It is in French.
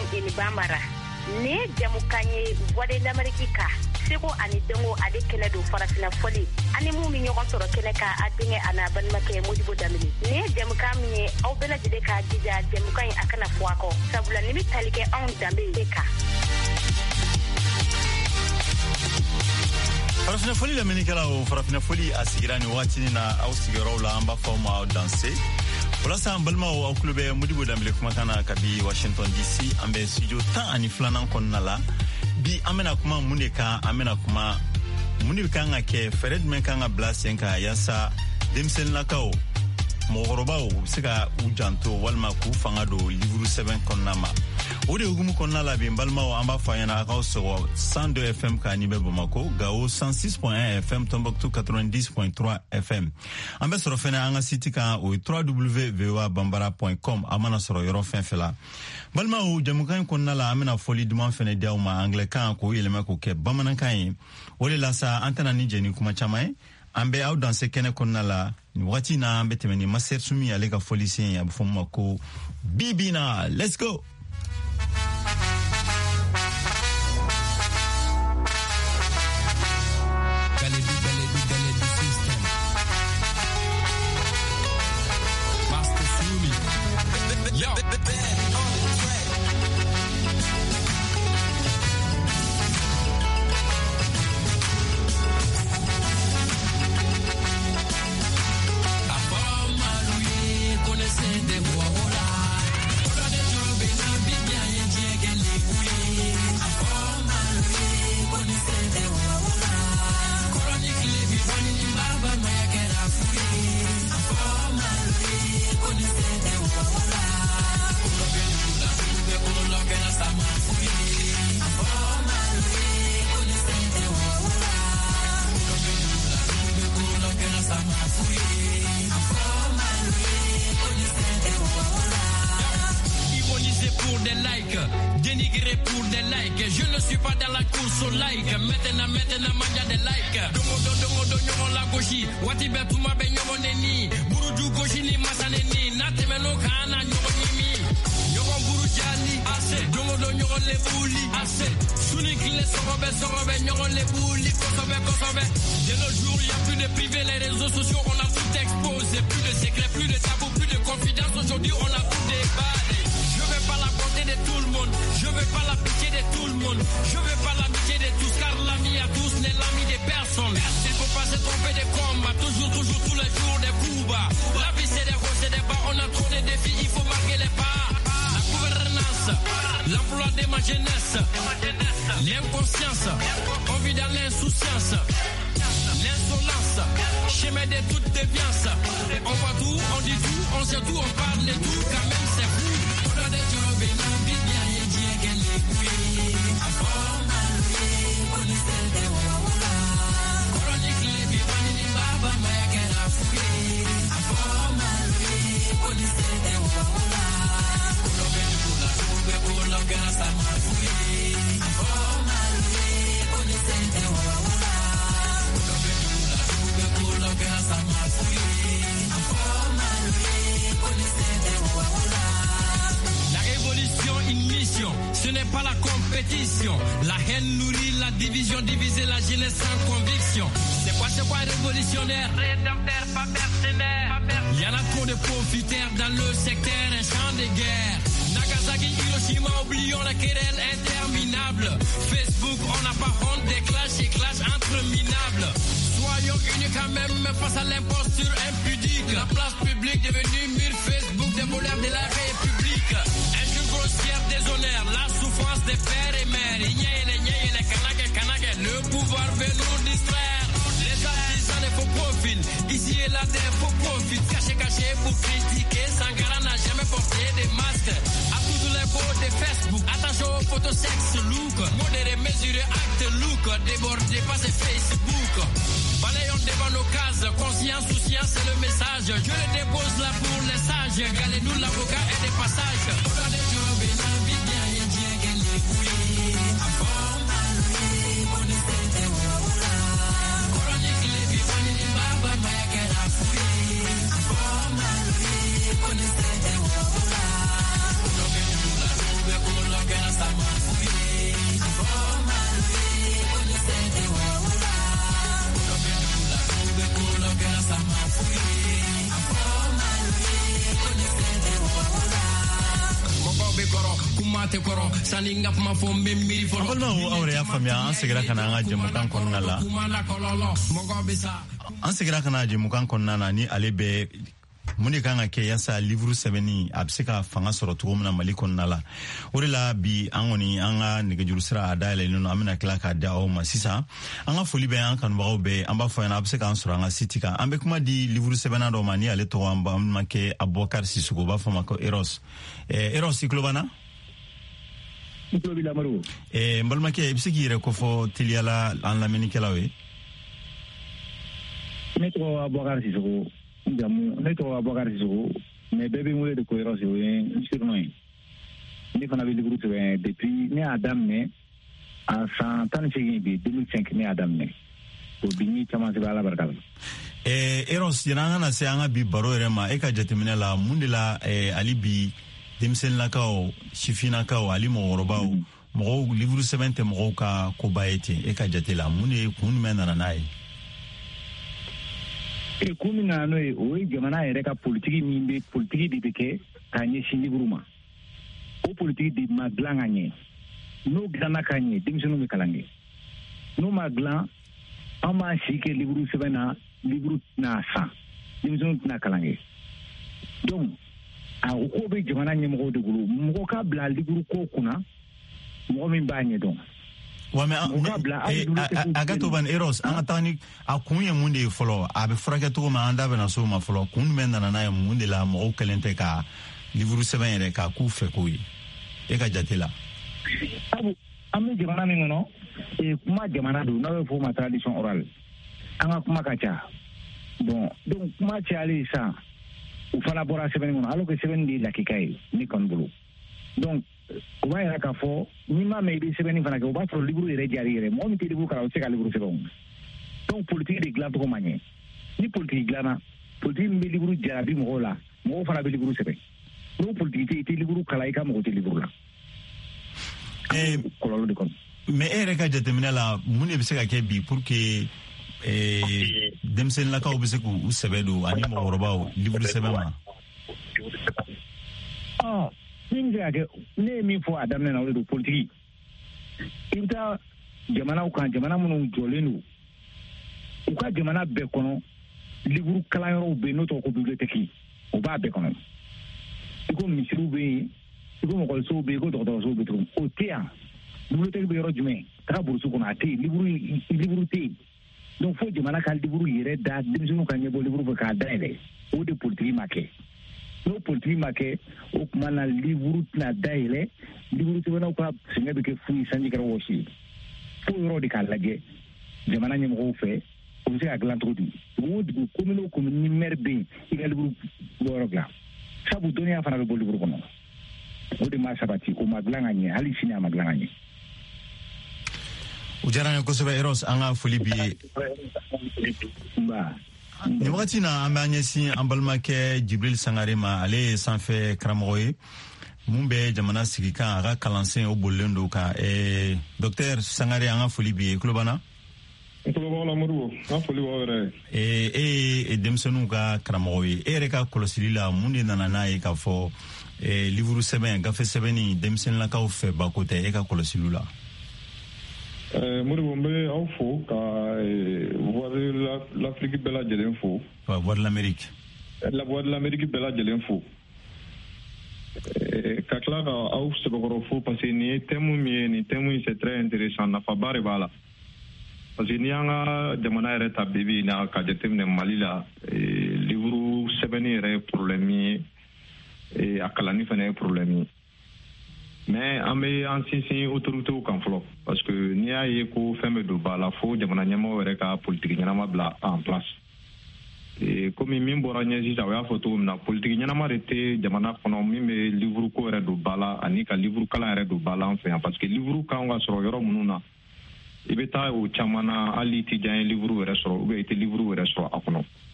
ini bamara ne jamukanye wade d'Amerika sego ani dongo ade kele do farafina foli ani mu mi ñogon soro kele ka adinge ana ban make Modibo Damini ne jamuka mi au bela jide ka jija jamuka akana fuako sabula ni bitalike on dambe ka farafina foli la menikala o farafina foli asigirani watini na au sigaro la amba foma danser wala sa balma o klube Modibo Damini kuma kana kabi Washington DC ambe studio tan ani flanan konnala bi amena kuma muneka amena kuma munibika ngake Fred Menkanga Blasenka yasa demsen lakao mogorobao sika ujanto walma ku fanga do livre 7 konnama ode ugumu konnala bi balma o amba fayana akauso 102 FM ka nibe Bamako gao 106.1 FM Tombouctou 90.3 FM ambe soro fena anga site ka o www.bambara.com amana soro yoro fenfela balma o jamukan konnala amena foli duma fene diawma anglican ko yelema ko ke bamanankan wole la sa antana ni jeni kuma chamae ambe au dans ce kene konnala ni wati na ambe temeni maser sumi alega folicien ya bufoma ko bibina let's go L'inconscience, on vit dans l'insouciance, l'insolence, chemin de toute déviance. On voit tout, on dit tout, on sait tout, on parle de tout, quand même c'est fou. La révolution, une mission, ce n'est pas la compétition. La haine nourrit la division, diviser la jeunesse sans conviction. C'est quoi révolutionnaire? Rédempteur, pas mercenaire. Il y en a trop de profiteurs dans le secteur, un champ de guerre. Nagasaki, Hiroshima, oublions la querelle interminable. Facebook, on n'a pas honte des clashs et clashs entre minables. Soyons unis quand même face à l'imposture impudique. La place publique devenue mur Facebook des voleurs de la République. Injure grossière, déshonneur, la souffrance des pères et mères. Les kanake, le pouvoir veut nous distraire. Les artisans des faux profils, ici et là des faux profils. Caché pour critiquer, Sankara n'a jamais porté des masques. À tous les beaux de Facebook, attention aux photos sexe look. Modéré, mesuré, acte look. Débordé, passé Facebook. Balayons devant nos cases, conscience, souciance, c'est le message. Je le dépose là pour les sages. Galez-nous l'avocat et des passages. Aure ya famia an segira kana an ga jemukan kɔnɔna la an segira kana jemukan kɔnɔna na ni ale bɛ mun de kan ka kɛ yasa livre sɛbɛnni a bɛ se ka fanga sɔrɔ cogo min na Mali kɔnɔna la o de la bi an kɔni an ka nɛgɛjuru sira a dayɛlɛlen don an bɛna tila k'a di aw ma sisan an ka foli bɛ an kanubagaw bɛɛ an b'a fɔ ɲɛna a bɛ se k'an sɔrɔ an ka site kan an bɛ kuma di livre sɛbɛnna dɔ ma ni ale tɔgɔ an balimakɛ Abubakar Sisoko u b'a fɔ ma ko Eros Eros i tulo b'an na n balimakɛ i bɛ se k'i yɛrɛ kofɔ teliyala an lamɛnnikɛlaw ye ne tɔgɔ Abubakar Sisoko ne tɔgɔ Abubakar Sisoko mais bɛɛ bɛ n wele de ko Eros o ye n surnom ye ne fana bɛ livre sɛbɛn depuis ne y'a daminɛ a san 18 bi 2005 ne y'a daminɛ o bi ni caman sɛbɛn Ala barika la Eros yan'an ka na se an ka bi baro yɛrɛ ma e ka jateminɛ la mun de la hali bi denmisɛnninlakaw sifinnakaw hali mɔgɔkɔrɔbaw mɔgɔw livre sɛbɛn tɛ mɔgɔw ka koba ye ten e ka jate la mun de kun jumɛn nana n'a ye kun min nana n'o ye o ye jamana yɛrɛ ka politiki de bɛ kɛ k'a ɲɛsin livre ma o politiki de ma dilan ka ɲɛ n'o dilanna ka ɲɛ denmisɛnninw bɛ kalan kɛ n'o ma dilan an b'a si kɛ livre sɛbɛn na livre tɛna san denmisɛnninw tɛna kalan kɛ donc o ko bɛ jamana ɲɛmɔgɔw de bolo mɔgɔ ka bila livre ko kunna mɔgɔ min b'a ɲɛdɔn wa mais a ka to ban Eros an ka taa ni a kun ye mun de ye fɔlɔ a bɛ furakɛ cogo min an da bɛna so ma fɔlɔ kun jumɛn nana n'a ye mun de la mɔgɔw kɛlen tɛ ka livre sɛbɛn yɛrɛ k'a k'u fɛ ko ye e ka jate la an bɛ jamana min kɔnɔ kuma jamana don n'aw bɛ fɔ o ma tradition orale an ka kuma ka ca bon donc kuma cayalen sisan u fana bɔra sɛbɛnni kɔnɔ alors que sɛbɛnni de ye lakika ye ne kɔni bolo donc o b'a yɛrɛ k'a fɔ n'i ma mɛn i bɛ sɛbɛnni fana kɛ o b'a sɔrɔ livre yɛrɛ diyar'i yɛrɛ mɔgɔ min tɛ livre kalan o tɛ se ka livre sɛbɛn donc politique de dilan cogo ma ɲɛ ni politique dilanna politique min bɛ livre jarabi mɔgɔw la mɔgɔw fana bɛ livre sɛbɛn n'o politique tɛ i tɛ livre kalan i ka mɔgɔ tɛ livre la kɔlɔlɔ de kɔnɔ mais e yɛrɛ ka jateminɛ la mun de bɛ se ka kɛ bi pour que denmisɛnninlakaw bɛ se k'u sɛbɛ don ani mɔgɔkɔrɔbaw livre sɛbɛn ma min bɛ se ka kɛ ne ye min fɔ a daminɛ na o de don politiki i bɛ taa jamanaw kan jamana minnu jɔlen don u ka jamana bɛɛ kɔnɔ livre kalanyɔrɔw bɛ yen n'o tɔgɔ ko bibliotɛki o b'a bɛɛ kɔnɔ i ko misiriw bɛ yen i ko mɔgɔlisow bɛ yen i ko dɔgɔtɔrɔsow bɛ cogo o tɛ yan bibliotɛki bɛ yɔrɔ jumɛn taga burusi kɔnɔ a tɛ yen livre tɛ yen donc fo jamana ka livre yɛrɛ da denmisɛnninw ka ɲɛbɔ livre fɛ k'a dayɛlɛ o de politiki ma kɛ n'o politiki ma kɛ o tuma na livre tɛna dayɛlɛ livre sɛbɛnnaw ka sɛgɛn bɛ kɛ fu ye sanji kɛra wɔsi ye fo yɔrɔ de k'a lajɛ jamana ɲɛmɔgɔw fɛ o bɛ se ka dilan cogo di o dugu commune o commune ni maire bɛ yen i ka livre bɔyɔrɔ dilan sabu dɔnniya fana bɛ bɔ livre kɔnɔ o de ma sabati o ma dilan ka ɲɛ hali sini a ma dilan ka ɲɛ. o diyara n ye kosɛbɛ Eros an ka foli b'i ye nin wagati na an b'an ɲɛsin an balimakɛ Jibril Sangare ma ale ye sanfɛ karamɔgɔ ye mun bɛ jamana sigi kan a ka kalansen o bolilen don kan Docteur Sangare an ka foli b'i ye tulo b'an na e ye denmisɛnninw ka karamɔgɔ ye e yɛrɛ ka kɔlɔsili la mun de nana n'a ye k'a fɔ livre sɛbɛn gafe sɛbɛnni denmisɛnninlakaw fɛ bako tɛ e ka kɔlɔsiliw la Modibo n bɛ aw fo ka voix de l'Afrique bɛɛ lajɛlen fo voix de l'Amérique voix de l'Amérique bɛɛ lajɛlen fo ka tila ka aw sɛbɛkɔrɔ fo parce que nin ye thème min ye nin thème in c'est très intéressant nafaba de b'a la parce que n'i y'an ka jamana yɛrɛ ta bi bi in na ka jateminɛ Mali la livre sɛbɛnni yɛrɛ ye problème ye a kalanni fana ye problème ye mais an bɛ an sinsin autorités kan fɔlɔ parce que n'i y'a ye ko fɛn bɛ don ba la fo jamana ɲɛmɔgɔ yɛrɛ ka politique ɲɛnama bila en place komi min bɔra ɲɛ sisan o y'a fɔ cogo min na politique ɲɛnama de tɛ jamana kɔnɔ min bɛ livre ko yɛrɛ don ba la ani ka livre kalan yɛrɛ don ba la an fɛ yan parce que livre kan ka sɔrɔ yɔrɔ minnu na i bɛ taa o caman na hali i tɛ diya ye livre yɛrɛ sɔrɔ ou bien i tɛ livre yɛrɛ sɔrɔ a kɔnɔ